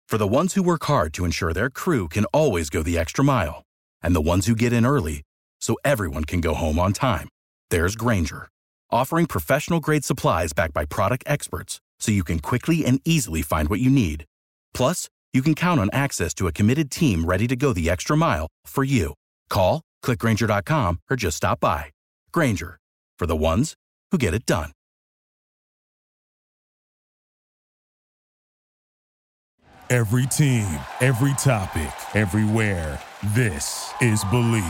For the ones who work hard to ensure their crew can always go the extra mile, and the ones who get in early so everyone can go home on time, there's Grainger, offering professional-grade supplies backed by product experts so you can quickly and easily find what you need. Plus, you can count on access to a committed team ready to go the extra mile for you. Call, click Grainger.com, or just stop by. Grainger, for the ones who get it done. Every team, every topic, everywhere. This is Believe.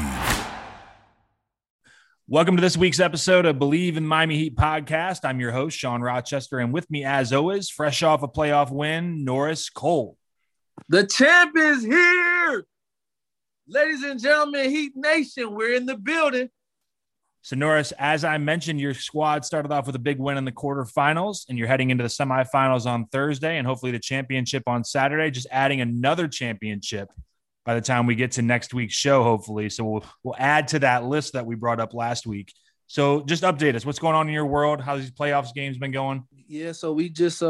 Welcome to this week's episode of Believe in Miami Heat podcast. I'm your host, Sean Rochester, and with me, as always, fresh off a playoff win, Norris Cole. The champ is here. Ladies and gentlemen, Heat Nation, we're in the building. So, Norris, as I mentioned, your squad started off with a big win in the quarterfinals, and you're heading into the semifinals on Thursday and hopefully the championship on Saturday, just adding another championship by the time we get to next week's show, hopefully. So we'll add to that list that we brought up last week. So just update us. What's going on in your world? How's these playoffs games been going? Yeah, so we just,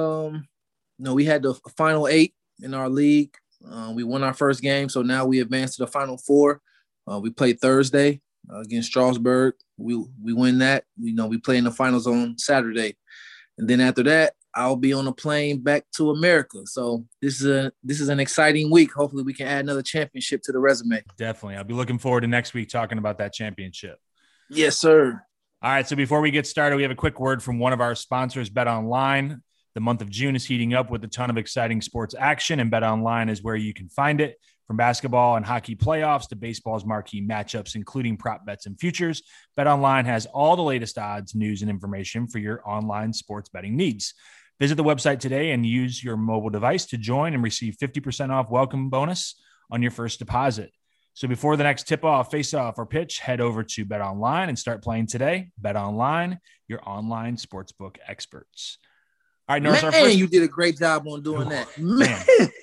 we had the final 8 in our league. We won our first game, so now we advanced to the final 4. We played Thursday against Strasburg. We win that. We play in the finals on Saturday. And then after that, I'll be on a plane back to America. So this is an exciting week. Hopefully we can add another championship to the resume. Definitely. I'll be looking forward to next week talking about that championship. Yes, sir. All right. So before we get started, we have a quick word from one of our sponsors, BetOnline. The month of June is heating up with a ton of exciting sports action, and BetOnline is where you can find it. From basketball and hockey playoffs to baseball's marquee matchups, including prop bets and futures, BetOnline has all the latest odds, news, and information for your online sports betting needs. Visit the website today and use your mobile device to join and receive 50% off welcome bonus on your first deposit. So before the next tip-off, face-off, or pitch, head over to BetOnline and start playing today. BetOnline, your online sportsbook experts. All right, Norris, you did a great job on doing that. Man.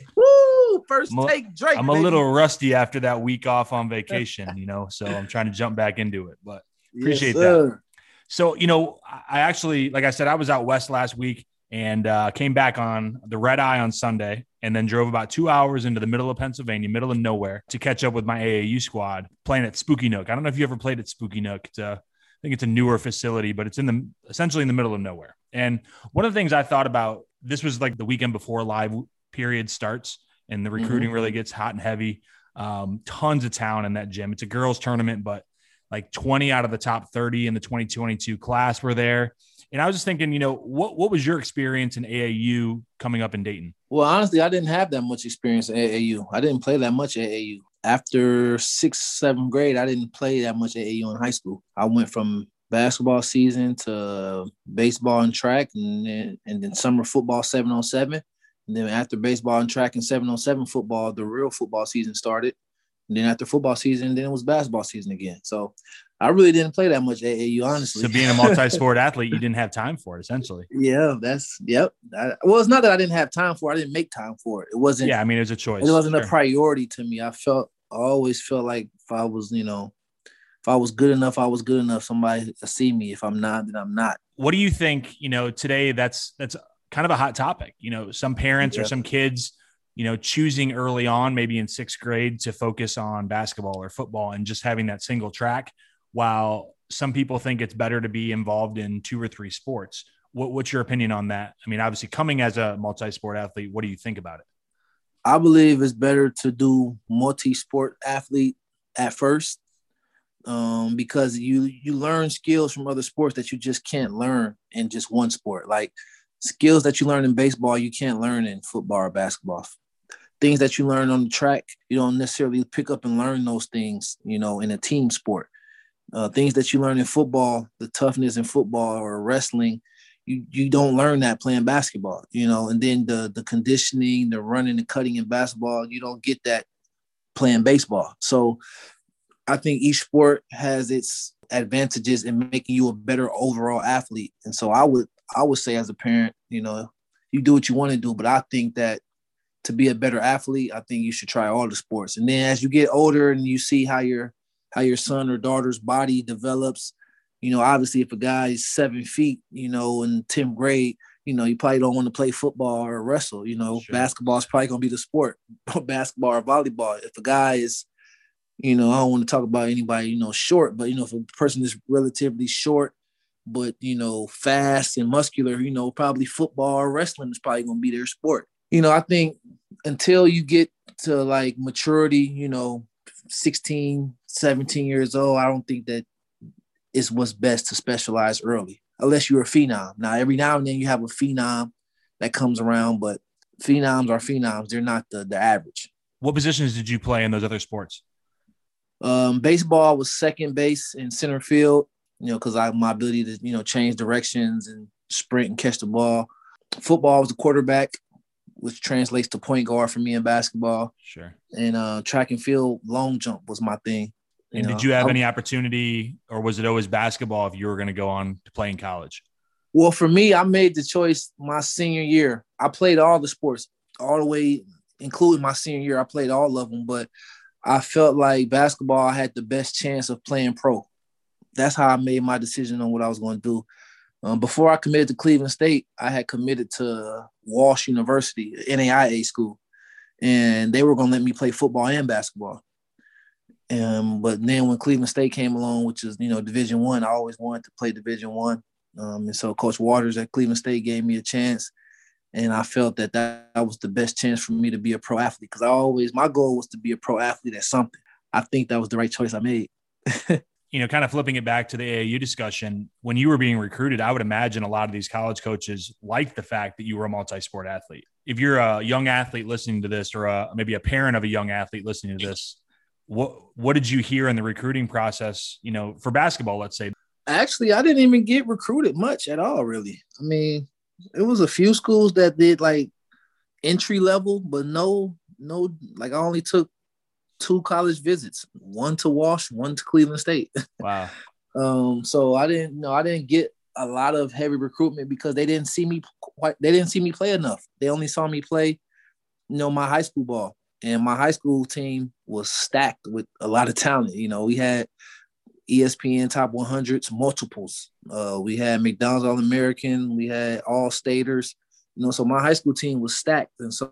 Woo! First take, Drake. I'm a little rusty after that week off on vacation, so I'm trying to jump back into it, but appreciate that. So, I actually, like I said, I was out west last week and came back on the red eye on Sunday and then drove about 2 hours into the middle of Pennsylvania, middle of nowhere, to catch up with my AAU squad playing at Spooky Nook. I don't know if you ever played at Spooky Nook. I think it's a newer facility, but it's essentially in the middle of nowhere. And one of the things I thought about, this was like the weekend before live period starts and the recruiting really gets hot and heavy. Tons of talent in that gym. It's a girls tournament, but like 20 out of the top 30 in the 2022 class were there. And I was just thinking, what was your experience in AAU coming up in Dayton? Well, honestly, I didn't have that much experience in AAU. I didn't play that much at AAU. After 6th, 7th grade, I didn't play that much AAU in high school. I went from basketball season to baseball and track, and then summer football 7-on-7. And then after baseball and track and 7-on-7 football, the real football season started. And then after football season, then it was basketball season again. So I really didn't play that much AAU, honestly. So being a multi-sport athlete, you didn't have time for it, essentially. Yeah, yep. Well, it's not that I didn't have time for it. I didn't make time for it. It wasn't. Yeah, I mean, it was a choice. It wasn't a priority to me. I always felt like if I was, if I was good enough, I was good enough. Somebody to see me. If I'm not, then I'm not. What do you think, today that's kind of a hot topic, some parents or some kids, choosing early on, maybe in 6th grade, to focus on basketball or football and just having that single track, while some people think it's better to be involved in 2 or 3 sports. What's your opinion on that? I mean, obviously coming as a multi-sport athlete, what do you think about it? I believe it's better to do multi-sport athlete at first, because you learn skills from other sports that you just can't learn in just one sport. Like skills that you learn in baseball, you can't learn in football or basketball. Things that you learn on the track, you don't necessarily pick up and learn those things, in a team sport. Things that you learn in football, the toughness in football or wrestling, you don't learn that playing basketball, and then the conditioning, the running and cutting in basketball, you don't get that playing baseball. So I think each sport has its advantages in making you a better overall athlete. And so I would say as a parent, you do what you want to do, but I think that to be a better athlete, I think you should try all the sports. And then as you get older and you see how your son or daughter's body develops, obviously if a guy is 7 feet, in 10th grade, you probably don't want to play football or wrestle. Sure. Basketball is probably going to be the sport, basketball or volleyball. If a guy is, I don't want to talk about anybody, short, but, if a person is relatively short, but, fast and muscular, probably football or wrestling is probably going to be their sport. I think until you get to like maturity, 16, 17 years old, I don't think that it's what's best to specialize early, unless you're a phenom. Now, every now and then you have a phenom that comes around, but phenoms are phenoms. They're not the average. What positions did you play in those other sports? Baseball was second base and center field, because I have my ability to, change directions and sprint and catch the ball. Football was the quarterback, which translates to point guard for me in basketball. Sure. And track and field, long jump was my thing. And did you have any opportunity, or was it always basketball if you were going to go on to play in college? Well, for me, I made the choice my senior year. I played all the sports all the way, including my senior year. I played all of them, but I felt like basketball had the best chance of playing pro. That's how I made my decision on what I was going to do. Before I committed to Cleveland State, I had committed to Walsh University, NAIA school, and they were going to let me play football and basketball. But then when Cleveland State came along, which is, Division I always wanted to play Division I. And so Coach Waters at Cleveland State gave me a chance, and I felt that was the best chance for me to be a pro athlete, because my goal was to be a pro athlete at something. I think that was the right choice I made. Kind of flipping it back to the AAU discussion, when you were being recruited, I would imagine a lot of these college coaches liked the fact that you were a multi-sport athlete. If you're a young athlete listening to this, or maybe a parent of a young athlete listening to this, what did you hear in the recruiting process, for basketball, let's say? Actually, I didn't even get recruited much at all, really. I mean, it was a few schools that did like entry level, but no, like I only took 2 college visits, one to Walsh, one to Cleveland State. Wow. So I didn't get a lot of heavy recruitment because they didn't see me play enough. They only saw me play, my high school ball. And my high school team was stacked with a lot of talent. We had ESPN Top 100s, multiples. We had McDonald's All-American. We had All-Staters. So my high school team was stacked. And so,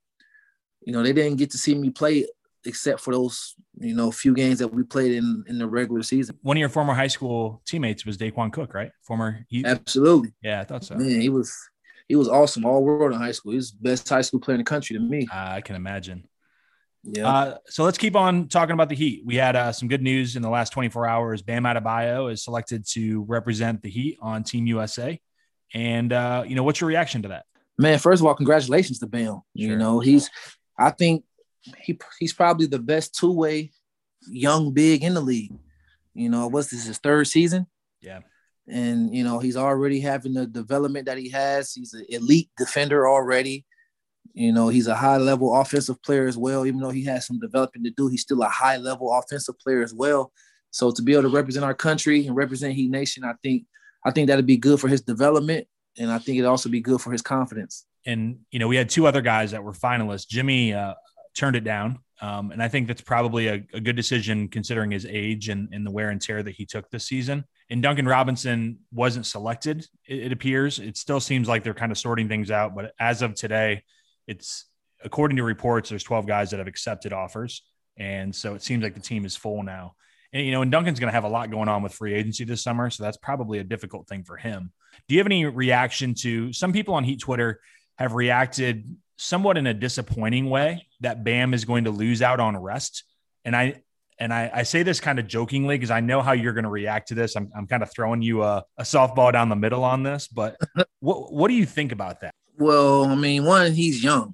they didn't get to see me play except for those, few games that we played in the regular season. One of your former high school teammates was Daquan Cook, right? Absolutely. Yeah, I thought so. Man, he was awesome, all world in high school. He was the best high school player in the country to me. I can imagine. Yeah. So let's keep on talking about the Heat. We had some good news in the last 24 hours. Bam Adebayo is selected to represent the Heat on Team USA. And, what's your reaction to that? Man, first of all, congratulations to Bam. Sure. I think he's probably the best two-way young big in the league. What's this, his 3rd season? Yeah. And, he's already having the development that he has. He's an elite defender already. He's a high-level offensive player as well. Even though he has some developing to do, he's still a high-level offensive player as well. So to be able to represent our country and represent Heat Nation, I think that'd be good for his development, and I think it'd also be good for his confidence. And, we had 2 other guys that were finalists. Jimmy turned it down, and I think that's probably a good decision considering his age and the wear and tear that he took this season. And Duncan Robinson wasn't selected, it appears. It still seems like they're kind of sorting things out, but as of today, it's, according to reports, there's 12 guys that have accepted offers. And so it seems like the team is full now. And, and Duncan's going to have a lot going on with free agency this summer. So that's probably a difficult thing for him. Do you have any reaction to some people on Heat Twitter have reacted somewhat in a disappointing way that Bam is going to lose out on rest? And I say this kind of jokingly because I know how you're going to react to this. I'm kind of throwing you a softball down the middle on this, but what do you think about that? Well, I mean, one, he's young.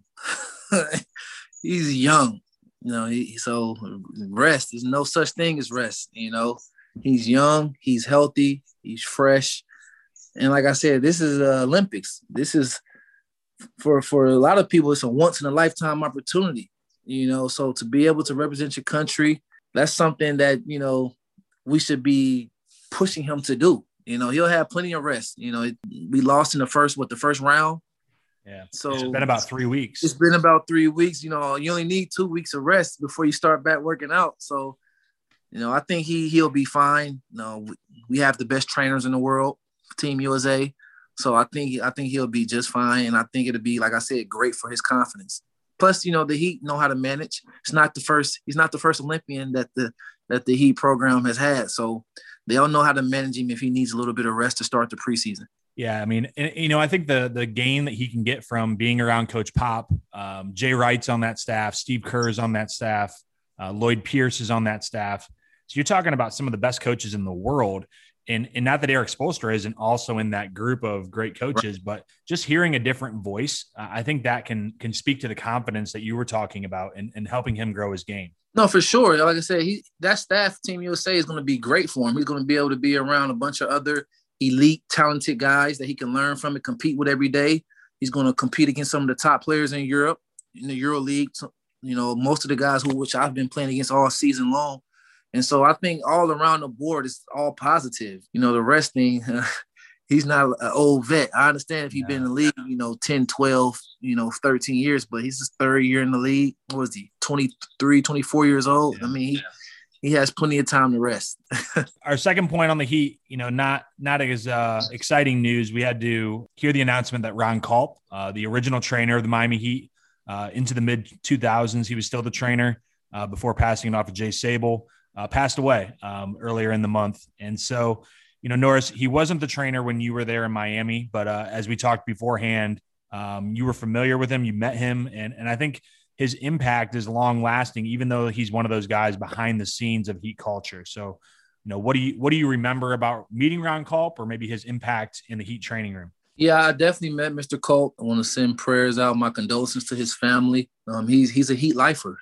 He's young, so rest. There's no such thing as rest, He's young, he's healthy, he's fresh. And like I said, this is Olympics. This is, for a lot of people, it's a once-in-a-lifetime opportunity, So to be able to represent your country, that's something that, we should be pushing him to do. He'll have plenty of rest. We lost in the first round. Yeah. So it's been about 3 weeks. It's been about 3 weeks. You only need 2 weeks of rest before you start back working out. So, I think he'll be fine. We have the best trainers in the world, Team USA. So I think he'll be just fine, and I think it'll be, like I said, great for his confidence. Plus, the Heat know how to manage. He's not the first Olympian that the Heat program has had. So they all know how to manage him if he needs a little bit of rest to start the preseason. Yeah, I mean, I think the gain that he can get from being around Coach Pop, Jay Wright's on that staff, Steve Kerr's on that staff, Lloyd Pierce is on that staff. So you're talking about some of the best coaches in the world. And not that Eric Spoelstra isn't also in that group of great coaches, right, but just hearing a different voice, I think that can speak to the confidence that you were talking about and helping him grow his game. No, for sure. Like I said, that staff, Team USA, is going to be great for him. He's going to be able to be around a bunch of other elite, talented guys that he can learn from and compete with every day. He's going to compete against some of the top players in Europe, in the Euro League. Most of the guys which I've been playing against all season long. And so I think all around the board is all positive. The rest thing, he's not an old vet. I understand if he's been in the league, 10, 12, 13 years, but he's his third year in the league. What was he, 23, 24 years old? Yeah. I mean, he has plenty of time to rest. Our second point on the Heat, not as exciting news. We had to hear the announcement that Ron Kulp, the original trainer of the Miami Heat, into the mid-2000s, he was still the trainer before passing it off to Jay Sable. Passed away earlier in the month. And so, Norris, he wasn't the trainer when you were there in Miami, but as we talked beforehand, you were familiar with him, you met him, and I think his impact is long lasting, even though he's one of those guys behind the scenes of Heat culture. So, what do you remember about meeting Ron Kulp, or maybe his impact in the Heat training room? Yeah, I definitely met Mr. Kulp. I want to send prayers out, my condolences to his family. He's a Heat lifer,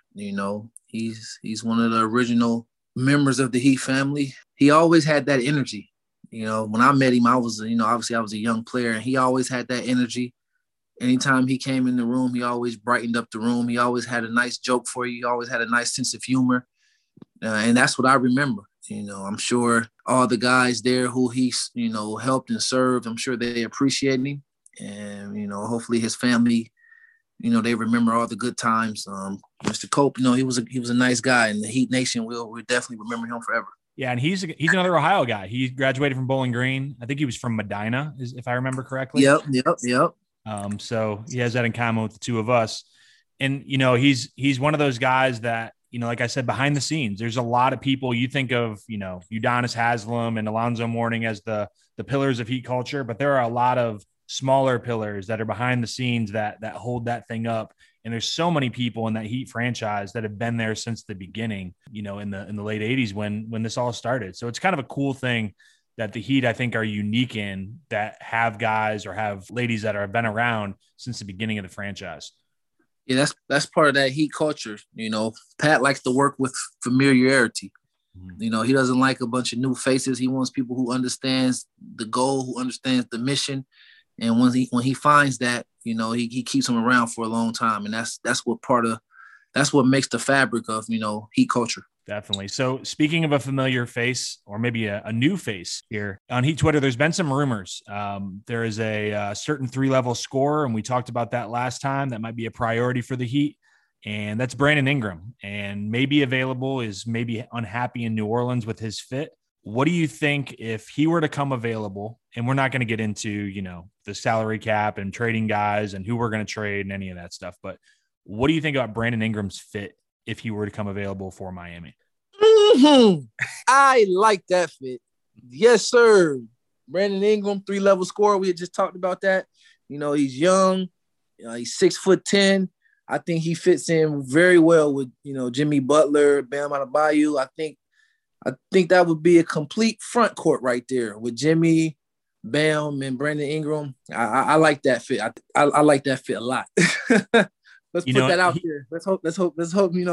he's one of the original members of the Heat family. He always had that energy. When I met him, I was, obviously I was a young player, and he always had that energy. Anytime he came in the room, he always brightened up the room. He always had a nice joke for you. He always had a nice sense of humor. And that's what I remember. I'm sure all the guys there who he's, helped and served, I'm sure they appreciate him. And, hopefully his family, they remember all the good times. Mr. Kulp, he was a nice guy, and the Heat Nation will definitely remember him forever. Yeah, and he's another Ohio guy. He graduated from Bowling Green. I think he was from Medina, if I remember correctly. Yep. So he has that in common with the two of us. And, he's one of those guys that, like I said, behind the scenes, there's a lot of people. You think of, Udonis Haslem and Alonzo Mourning as the pillars of Heat culture, but there are a lot of smaller pillars that are behind the scenes that hold that thing up. And there's so many people in that Heat franchise that have been there since the beginning, in the late 80s when this all started. So it's kind of a cool thing that the Heat, I think, are unique in, that have guys or have ladies that have been around since the beginning of the franchise. Yeah, that's part of that Heat culture. Pat likes to work with familiarity. Mm-hmm. He doesn't like a bunch of new faces. He wants people who understands the goal, who understands the mission. And when he finds that, he keeps them around for a long time. And that's what makes the fabric of, Heat culture. Definitely. So speaking of a familiar face, or maybe a new face here on Heat Twitter, there's been some rumors. There is a certain 3-level scorer, and we talked about that last time. That might be a priority for the Heat, and that's Brandon Ingram. And maybe available, is maybe unhappy in New Orleans with his fit. What do you think if he were to come available? And we're not going to get into, the salary cap and trading guys and who we're going to trade and any of that stuff. But what do you think about Brandon Ingram's fit if he were to come available for Miami? Mm-hmm. I like that fit. Yes, sir. Brandon Ingram, 3-level scorer. We had just talked about that. He's young. He's 6'10". I think he fits in very well with, Jimmy Butler, Bam Adebayo. I think that would be a complete front court right there with Jimmy, Bam, and Brandon Ingram. I like that fit. I like that fit a lot. Let's put that out there. Let's hope, let's hope, let's hope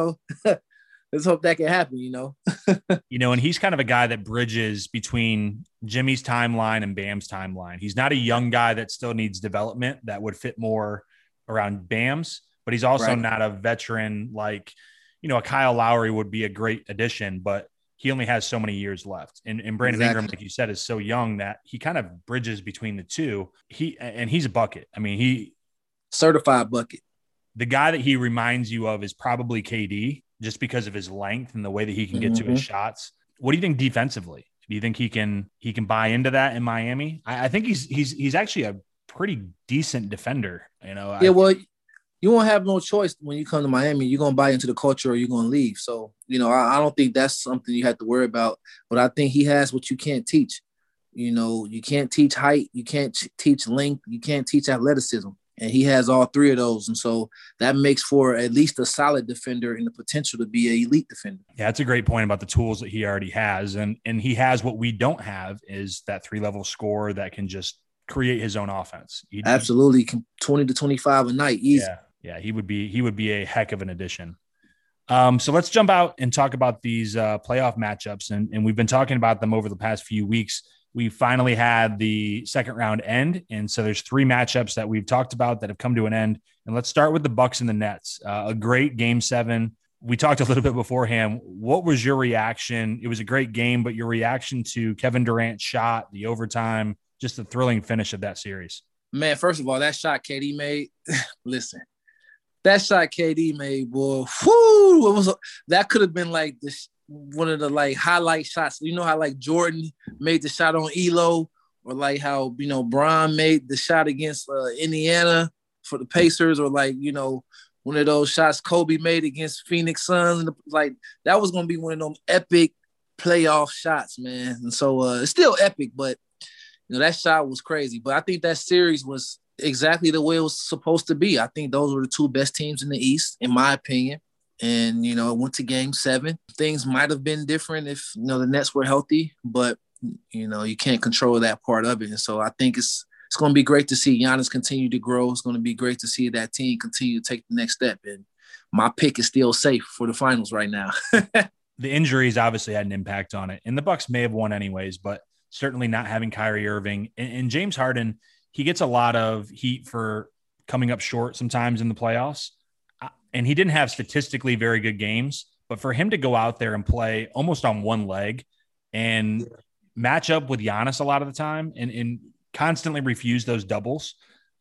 that can happen, And he's kind of a guy that bridges between Jimmy's timeline and Bam's timeline. He's not a young guy that still needs development that would fit more around Bam's, but he's also not a veteran like, a Kyle Lowry would be a great addition, but he only has so many years left. And Brandon Ingram, like you said, is so young that he kind of bridges between the two. He's a bucket. I mean, he certified bucket. The guy that he reminds you of is probably KD, just because of his length and the way that he can get to his shots. What do you think defensively? Do you think he can buy into that in Miami? I think he's actually a pretty decent defender. Yeah, well, you won't have no choice when you come to Miami. You're gonna buy into the culture or you're gonna leave. So, I don't think that's something you have to worry about. But I think he has what you can't teach. You can't teach height, you can't teach length, you can't teach athleticism. And he has all three of those. And so that makes for at least a solid defender and the potential to be an elite defender. Yeah, that's a great point about the tools that he already has. And he has what we don't have is that 3-level scorer that can just create his own offense. Absolutely. 20 to 25 a night. Easy. Yeah. He would be a heck of an addition. So let's jump out and talk about these playoff matchups. And we've been talking about them over the past few weeks. We finally had the second round end. And so there's 3 matchups that we've talked about that have come to an end. And let's start with the Bucks and the Nets. A great game 7. We talked a little bit beforehand. What was your reaction? It was a great game, but your reaction to Kevin Durant's shot, the overtime, just the thrilling finish of that series. Man, first of all, that shot KD made, listen, that shot KD made, boy, that could have been like one of the like highlight shots. You know how like Jordan made the shot on Elo, or like how, Bron made the shot against Indiana for the Pacers, or like, one of those shots Kobe made against Phoenix Suns. And like, that was going to be one of them epic playoff shots, man. And so it's still epic, but that shot was crazy. But I think that series was exactly the way it was supposed to be. I think those were the 2 best teams in the East, in my opinion. And, it went to game 7. Things might have been different if, the Nets were healthy, but, you can't control that part of it. And so I think it's going to be great to see Giannis continue to grow. It's going to be great to see that team continue to take the next step. And my pick is still safe for the finals right now. The injuries obviously had an impact on it. And the Bucks may have won anyways, but certainly not having Kyrie Irving. And James Harden, he gets a lot of heat for coming up short sometimes in the playoffs. And he didn't have statistically very good games, but for him to go out there and play almost on one leg and match up with Giannis a lot of the time and constantly refuse those doubles,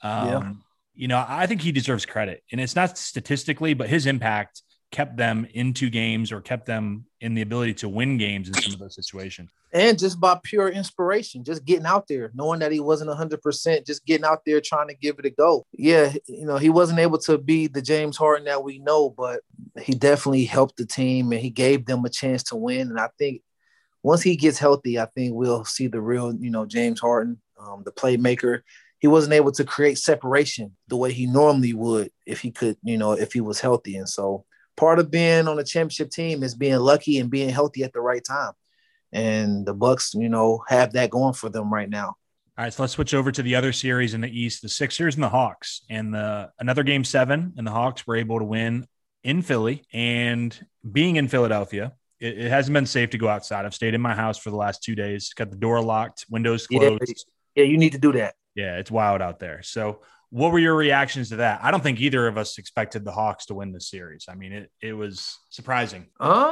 I think he deserves credit. And it's not statistically, but his impact kept them into games or kept them in the ability to win games in some of those situations. And just by pure inspiration, just getting out there, knowing that he wasn't 100%, just getting out there trying to give it a go. Yeah, he wasn't able to be the James Harden that we know, but he definitely helped the team and he gave them a chance to win. And I think once he gets healthy, I think we'll see the real, James Harden, the playmaker. He wasn't able to create separation the way he normally would if he could, if he was healthy. And so part of being on a championship team is being lucky and being healthy at the right time. And the Bucks, have that going for them right now. All right, so let's switch over to the other series in the East, the Sixers and the Hawks. And another game 7, and the Hawks were able to win in Philly. And being in Philadelphia, it hasn't been safe to go outside. I've stayed in my house for the last 2 days, got the door locked, windows closed. Yeah, you need to do that. Yeah, it's wild out there. So what were your reactions to that? I don't think either of us expected the Hawks to win this series. I mean, it was surprising.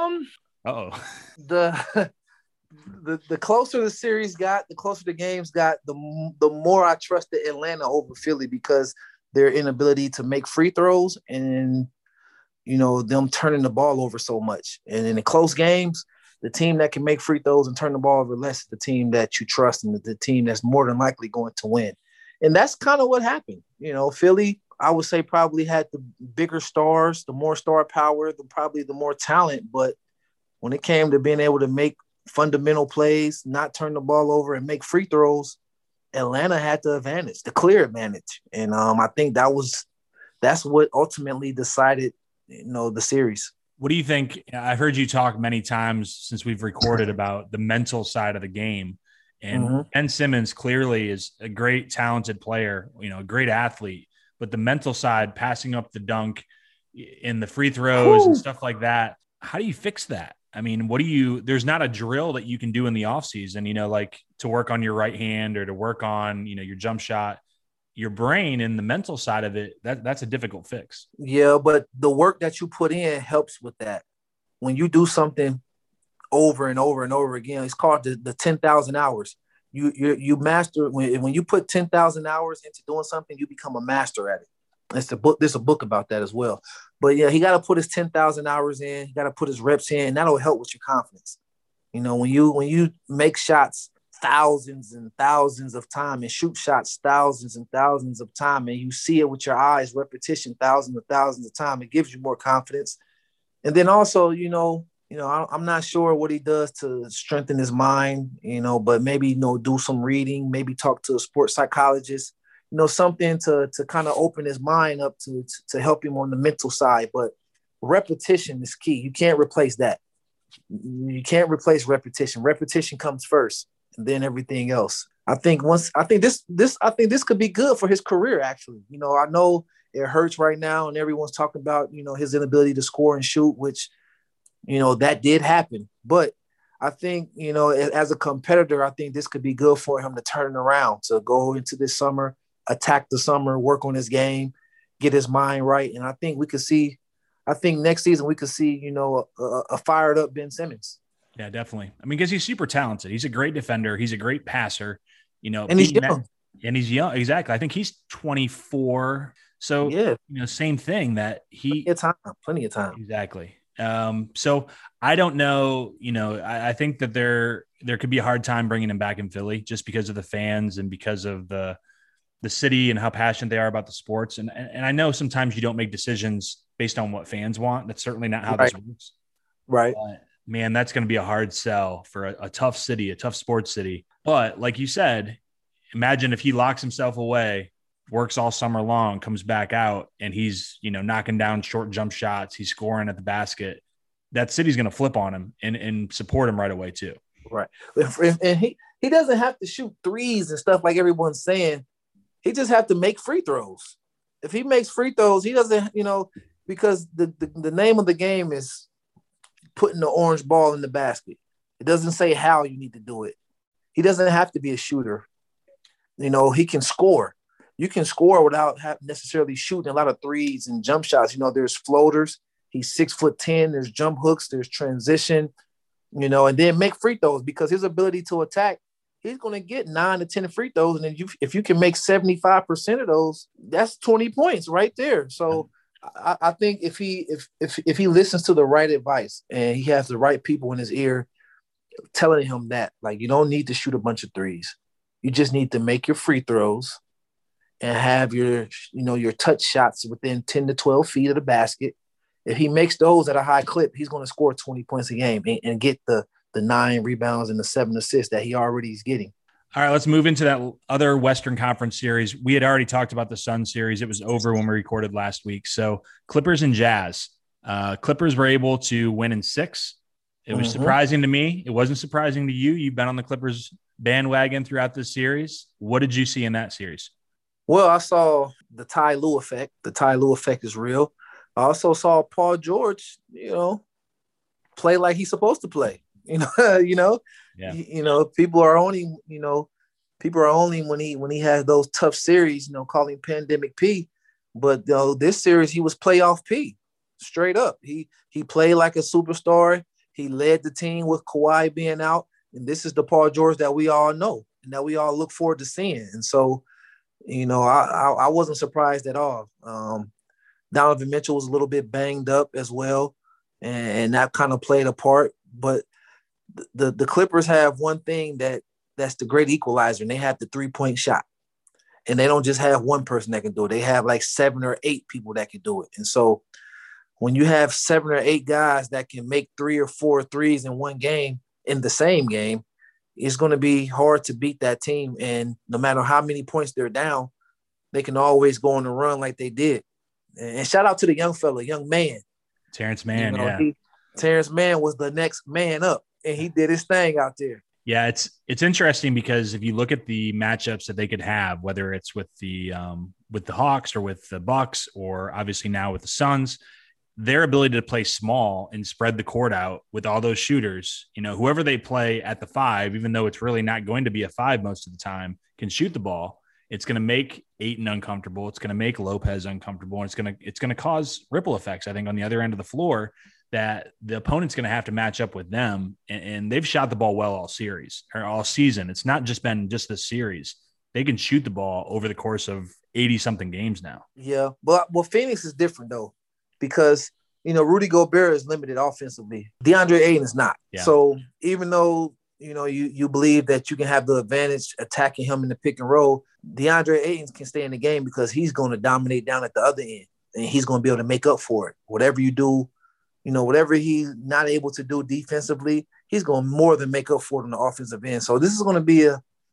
The closer the series got, the closer the games got, the more I trusted Atlanta over Philly because their inability to make free throws and, them turning the ball over so much. And in the close games, the team that can make free throws and turn the ball over less is the team that you trust and the team that's more than likely going to win. And that's kind of what happened. Philly, I would say, probably had the bigger stars, the more star power, probably the more talent. But when it came to being able to make fundamental plays, not turn the ball over and make free throws, Atlanta had the advantage, the clear advantage. And I think that's what ultimately decided, the series. What do you think? I've heard you talk many times since we've recorded about the mental side of the game. And Ben Simmons clearly is a great, talented player, a great athlete, but the mental side, passing up the dunk in the free throws and stuff like that. How do you fix that? I mean, there's not a drill that you can do in the offseason, like to work on your right hand or to work on, your jump shot, your brain and the mental side of it. That's a difficult fix. Yeah. But the work that you put in helps with that. When you do something over and over and over again, it's called the 10,000 hours. You master when you put 10,000 hours into doing something, you become a master at it. There's a book about that as well. But yeah, he got to put his 10,000 hours in. He got to put his reps in, and that'll help with your confidence. You know, when you make shots thousands and thousands of time and shoot shots thousands and thousands of time, and you see it with your eyes, repetition thousands and thousands of time, it gives you more confidence. And then also, I'm not sure what he does to strengthen his mind, but maybe, do some reading, maybe talk to a sports psychologist, something to kind of open his mind up to help him on the mental side. But repetition is key. You can't replace that. You can't replace repetition. Repetition comes first, and then everything else. I think this could be good for his career, actually. I know it hurts right now, and everyone's talking about, his inability to score and shoot, which, that did happen. But I think, as a competitor, I think this could be good for him to turn around, to go into this summer, attack the summer, work on his game, get his mind right. And I think next season we could see, a fired up Ben Simmons. Yeah, definitely. I mean, because he's super talented. He's a great defender. He's a great passer, and he's young. And he's young. Exactly. I think he's 24. So, yeah, same thing that plenty of time. Exactly. So I don't know, I think that there could be a hard time bringing him back in Philly just because of the fans and because of the city and how passionate they are about the sports. And I know sometimes you don't make decisions based on what fans want. That's certainly not how this works. Right. Man, that's going to be a hard sell for a tough city, a tough sports city. But like you said, imagine if he locks himself away, works all summer long, comes back out, and he's, knocking down short jump shots. He's scoring at the basket. That city's going to flip on him and support him right away too. Right. And he doesn't have to shoot threes and stuff like everyone's saying. He just have to make free throws. If he makes free throws, he doesn't, because the name of the game is putting the orange ball in the basket. It doesn't say how you need to do it. He doesn't have to be a shooter. He can score. You can score without necessarily shooting a lot of threes and jump shots. There's floaters. He's 6'10". There's jump hooks. There's transition, and then make free throws, because his ability to attack, he's going to get 9 to 10 free throws. And then if you can make 75% of those, that's 20 points right there. So I think if he listens to the right advice and he has the right people in his ear telling him that, like, you don't need to shoot a bunch of threes. You just need to make your free throws and have your touch shots within 10 to 12 feet of the basket. If he makes those at a high clip, he's going to score 20 points a game and get the 9 rebounds and the 7 assists that he already is getting. All right, let's move into that other Western Conference series. We had already talked about the Sun series. It was over when we recorded last week. So Clippers and Jazz. Clippers were able to win in 6. It was surprising to me. It wasn't surprising to you. You've been on the Clippers bandwagon throughout this series. What did you see in that series? Well, I saw the Ty Lue effect. The Ty Lue effect is real. I also saw Paul George, play like he's supposed to play. Yeah. People are only when he has those tough series, call him Pandemic P. But this series he was playoff P, straight up. He played like a superstar. He led the team with Kawhi being out, and this is the Paul George that we all know and that we all look forward to seeing. And so, I wasn't surprised at all. Donovan Mitchell was a little bit banged up as well, and that kind of played a part. But the Clippers have one thing that's the great equalizer, and they have the 3-point shot. And they don't just have one person that can do it. They have like 7 or 8 people that can do it. And so when you have 7 or 8 guys that can make 3 or 4 threes in one game, in the same game, it's going to be hard to beat that team. And no matter how many points they're down, they can always go on a run like they did. And shout out to the young man. Terrence Mann, Terrence Mann was the next man up, and he did his thing out there. Yeah, it's interesting because if you look at the matchups that they could have, whether it's with the Hawks or with the Bucks, or obviously now with the Suns, their ability to play small and spread the court out with all those shooters, whoever they play at the 5, even though it's really not going to be a 5 most of the time, can shoot the ball. It's going to make Ayton uncomfortable. It's going to make Lopez uncomfortable. And it's going to cause ripple effects, I think, on the other end of the floor, that the opponent's going to have to match up with them. And they've shot the ball well all season. It's not just been just this series. They can shoot the ball over the course of 80 something games now. Yeah. Well, Phoenix is different though, because Rudy Gobert is limited offensively. DeAndre Ayton is not. Yeah. So even though, you believe that you can have the advantage attacking him in the pick and roll, DeAndre Ayton can stay in the game because he's going to dominate down at the other end, and he's going to be able to make up for it. Whatever you do, whatever he's not able to do defensively, he's going to more than make up for it on the offensive end. So this is going to be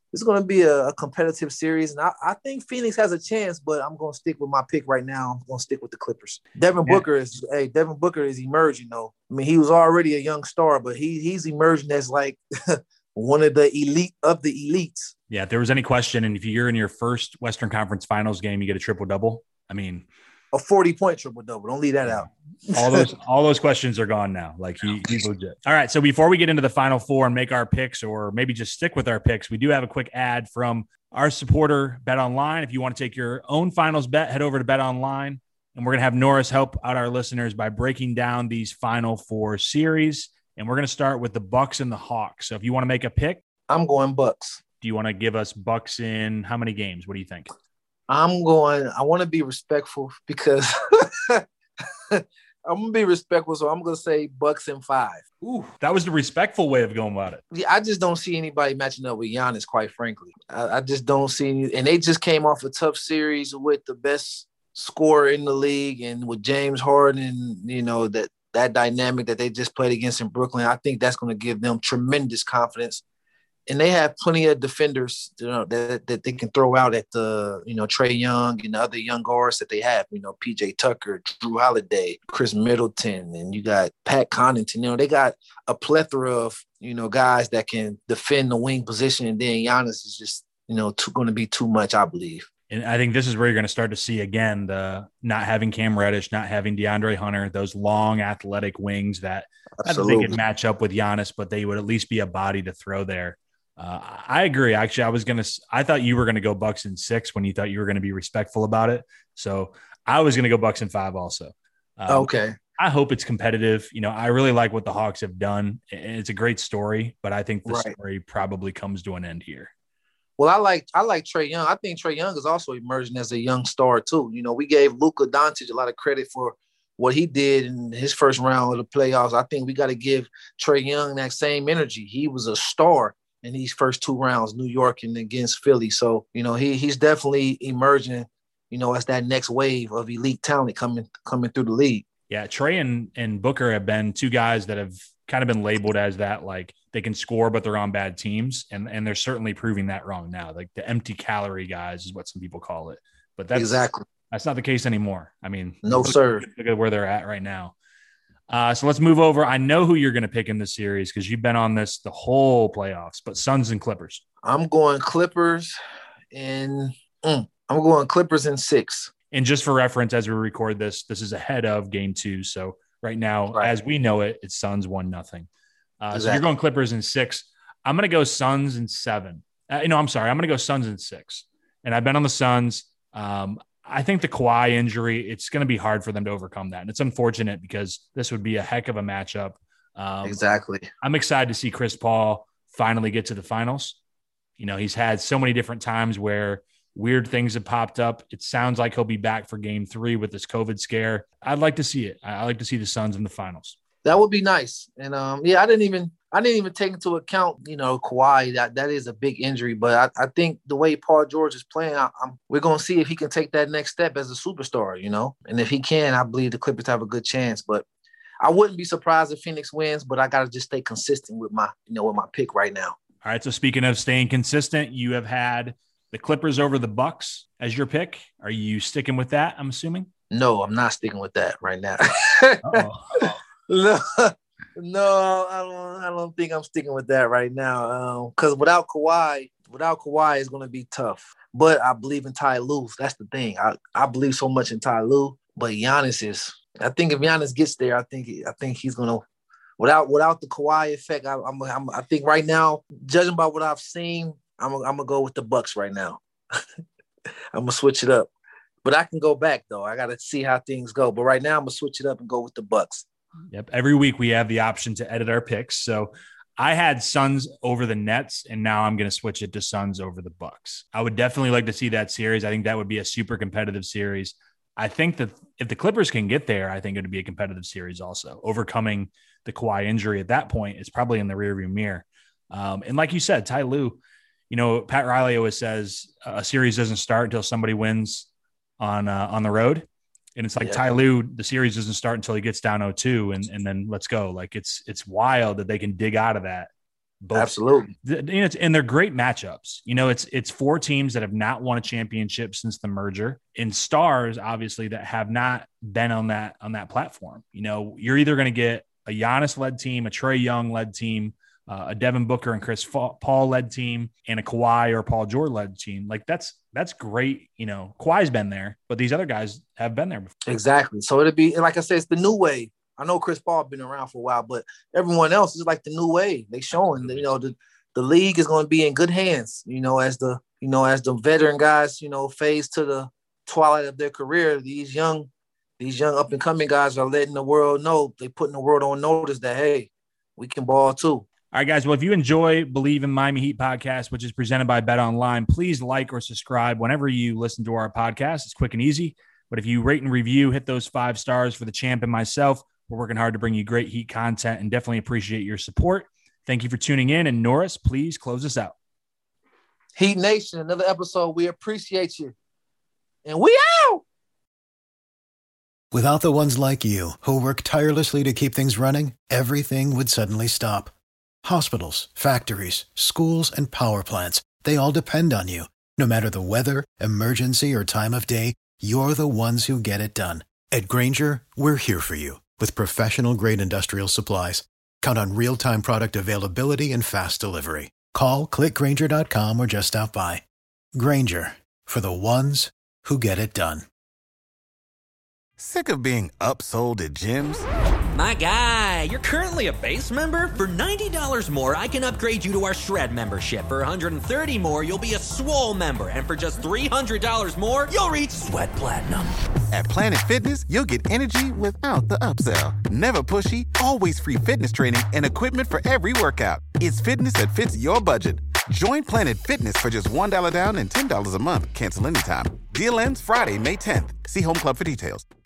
a competitive series, and I think Phoenix has a chance, but I'm going to stick with my pick right now. I'm going to stick with the Clippers. Devin Booker is emerging though. I mean, he was already a young star, but he's emerging as like one of the elite of the elites. Yeah, if there was any question, and if you're in your first Western Conference Finals game, you get a triple-double. I mean, a 40-point triple-double. Don't leave that out. all those questions are gone now. Like he's legit. All right. So before we get into the Final Four and make our picks, or maybe just stick with our picks, we do have a quick ad from our supporter, BetOnline. If you want to take your own finals bet, head over to BetOnline, and we're going to have Norris help out our listeners by breaking down these Final Four series. And we're going to start with the Bucks and the Hawks. So if you want to make a pick, I'm going Bucks. Do you want to give us Bucks in how many games? What do you think? I want to be respectful because I'm going to be respectful. So I'm going to say Bucks in 5. Ooh, that was the respectful way of going about it. Yeah, I just don't see anybody matching up with Giannis, quite frankly. I just don't see any. And they just came off a tough series with the best scorer in the league, and with James Harden, that dynamic that they just played against in Brooklyn. I think that's going to give them tremendous confidence. And they have plenty of defenders, that they can throw out at the, Trae Young and the other young guards that they have, PJ Tucker, Drew Holiday, Chris Middleton, and you got Pat Connaughton. They got a plethora of, guys that can defend the wing position. And then Giannis is just, going to be too much, I believe. And I think this is where you're going to start to see, again, the not having Cam Reddish, not having DeAndre Hunter, those long athletic wings that I think they could match up with Giannis, but they would at least be a body to throw there. I agree. Actually, I thought you were going to go Bucks in 6 when you thought you were going to be respectful about it. So I was going to go Bucks in 5 also. Okay. I hope it's competitive. I really like what the Hawks have done. It's a great story, but I think the story probably comes to an end here. Well, I like Trae Young. I think Trae Young is also emerging as a young star too. We gave Luka Doncic a lot of credit for what he did in his first round of the playoffs. I think we got to give Trae Young that same energy. He was a star in these first 2 rounds, New York and against Philly. So, he's definitely emerging, as that next wave of elite talent coming through the league. Yeah, Trae and Booker have been 2 guys that have kind of been labeled as that, like they can score, but they're on bad teams. And they're certainly proving that wrong now. Like the empty calorie guys is what some people call it. But that's not the case anymore. I mean, no, sir. Look at where they're at right now. So let's move over. I know who you're going to pick in this series because you've been on this the whole playoffs, but Suns and Clippers. I'm going Clippers in 6. And just for reference, as we record this is ahead of game 2. So right now, as we know it, it's Suns 1-0. So you're going Clippers in 6. I'm going to go Suns in 7. I'm sorry. I'm going to go Suns in 6. And I've been on the Suns. I think the Kawhi injury, it's going to be hard for them to overcome that. And it's unfortunate because this would be a heck of a matchup. Exactly. I'm excited to see Chris Paul finally get to the finals. He's had so many different times where weird things have popped up. It sounds like he'll be back for game 3 with this COVID scare. I'd like to see it. I like to see the Suns in the finals. That would be nice. And I didn't even take into account, Kawhi. That is a big injury. But I think the way Paul George is playing, we're going to see if he can take that next step as a superstar, And if he can, I believe the Clippers have a good chance. But I wouldn't be surprised if Phoenix wins, but I got to just stay consistent with my pick right now. All right. So speaking of staying consistent, you have had the Clippers over the Bucks as your pick. Are you sticking with that, I'm assuming? No, I'm not sticking with that right now. No, I don't think I'm sticking with that right now. Because without Kawhi, it's going to be tough. But I believe in Ty Lue. That's the thing. I believe so much in Ty Lue. But Giannis is. I think if Giannis gets there, I think he's going to. Without the Kawhi effect, I think right now, judging by what I've seen, I'm gonna go with the Bucks right now. I'm gonna switch it up. But I can go back though. I got to see how things go. But right now, I'm gonna switch it up and go with the Bucks. Yep. Every week we have the option to edit our picks. So I had Suns over the Nets, and now I'm going to switch it to Suns over the Bucks. I would definitely like to see that series. I think that would be a super competitive series. I think that if the Clippers can get there, I think it would be a competitive series also. Overcoming the Kawhi injury at that point is probably in the rearview mirror. And like you said, Ty Lue, Pat Riley always says a series doesn't start until somebody wins on the road. And it's like Ty Lue, the series doesn't start until he gets down 0-2 and then let's go. Like it's wild that they can dig out of that. Absolutely. And they're great matchups. It's four teams that have not won a championship since the merger, and stars, obviously, that have not been on that platform. You're either going to get a Giannis-led team, a Trae Young-led team, a Devin Booker and Chris Paul-led team, and a Kawhi or Paul George-led team. Like that's great. Kawhi's been there, but these other guys have been there before. Exactly. So it'll be, like I said, it's the new wave. I know Chris Paul been around for a while, but everyone else is like the new wave. They showing that, the league is going to be in good hands, as the veteran guys, phase to the twilight of their career. These young up and coming guys are letting the world know, they putting the world on notice that, hey, we can ball too. All right, guys. Well, if you enjoy Believe in Miami Heat podcast, which is presented by BetOnline, please like or subscribe whenever you listen to our podcast. It's quick and easy. But if you rate and review, hit those 5 stars for the champ and myself. We're working hard to bring you great Heat content and definitely appreciate your support. Thank you for tuning in. And Norris, please close us out. Heat Nation, another episode. We appreciate you. And we out. Without the ones like you who work tirelessly to keep things running, everything would suddenly stop. Hospitals, factories, schools, and power plants, they all depend on you. No matter the weather, emergency, or time of day, you're the ones who get it done. At Grainger, we're here for you with professional-grade industrial supplies. Count on real-time product availability and fast delivery. Call, click Grainger.com, or just stop by. Grainger, for the ones who get it done. Sick of being upsold at gyms? My guy, you're currently a base member? For $90 more, I can upgrade you to our Shred membership. For $130 more, you'll be a Swole member. And for just $300 more, you'll reach Sweat Platinum. At Planet Fitness, you'll get energy without the upsell. Never pushy, always free fitness training and equipment for every workout. It's fitness that fits your budget. Join Planet Fitness for just $1 down and $10 a month. Cancel anytime. Deal ends Friday, May 10th. See Home Club for details.